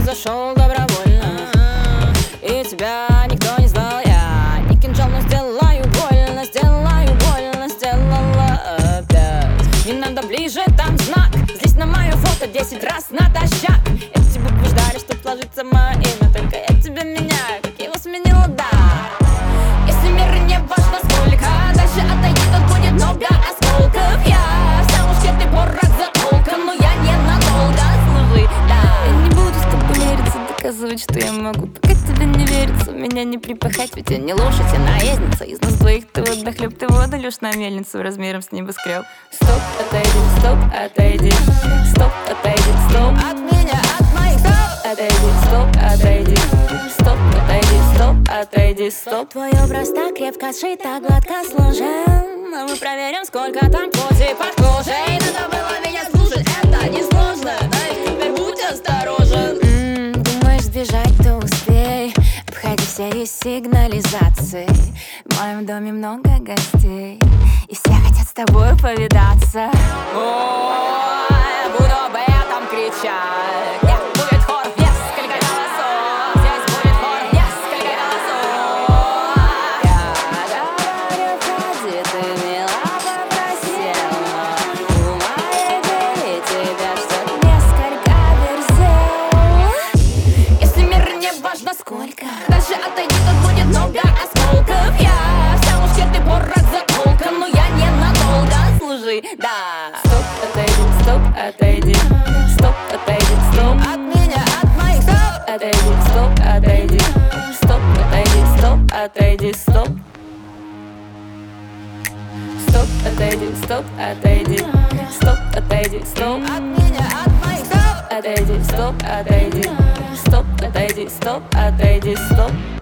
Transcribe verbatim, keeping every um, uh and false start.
зашел добровольно, и тебя никто не знал. Я не кинжал, но сделаю больно, сделаю больно, сделала опять. Не надо ближе, там знак. Здесь на мое фото десять раз натощак. Эти буквы ждали, чтоб сложиться мое имя. Только я тебя меняю, как его сменила, да. Если мир не важно сколько, дальше отойди, тут будет много осколков. Я в самушке, ты порох за толком, но я ненадолго, служи, да. Я не буду с тобой мериться, доказывать, что я могу, пока тебе не верится, меня не припахать, ведь я не лошадь, я наездница. Из нас двоих ты водохлеб, ты воду лишь на мельницу размером с небоскреб. Стоп, отойди, стоп, отойди, стоп, отойди, стоп от меня, от моих стоп, отойди, стоп, отойди, стоп, отойди, стоп, отойди, стоп. Твой образ так крепко сшит, гладко сложен. Мы проверим, сколько там кози под кожей. Надо было меня слушать, это несложно. Дай, теперь будь осторожен. М-м, думаешь, сбежать, то успей. Обходи все сигнализации. В моем доме много гостей, и все хотят с тобой повидаться. Ой, буду об этом кричать. Нет, будет хор, несколько голосов. Здесь будет хор, несколько голосов. Я говорю, ходи, ты мила попросила. У моей двери тебя ждет несколько верзил. Если мир не важно сколько, дальше отойди, тут будет много осколков. Я в самушке, ты порох за толком, но я ненадолго, служи, да. Стоп, отойди, стоп, отойди, стоп, отойди, стоп от меня, от моих стоп, отойди, стоп, отойди, стоп, отойди, стоп, отойди, стоп. Стоп, отойди, стоп, отойди, стоп, отойди, стоп от меня, от моих стоп, отойди, стоп, отойди, стоп, отойди, стоп, отойди, стоп.